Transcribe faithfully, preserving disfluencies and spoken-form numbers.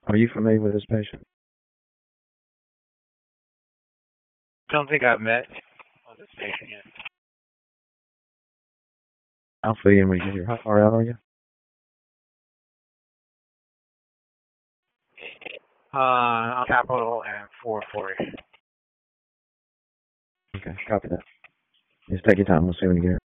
Are you familiar with this patient? Don't think I've met on this patient yet. I'll fill you in when you get here. How far out are you? Uh, on Capitol and four forty. Okay, copy that. Just take your time. We'll see when you get here.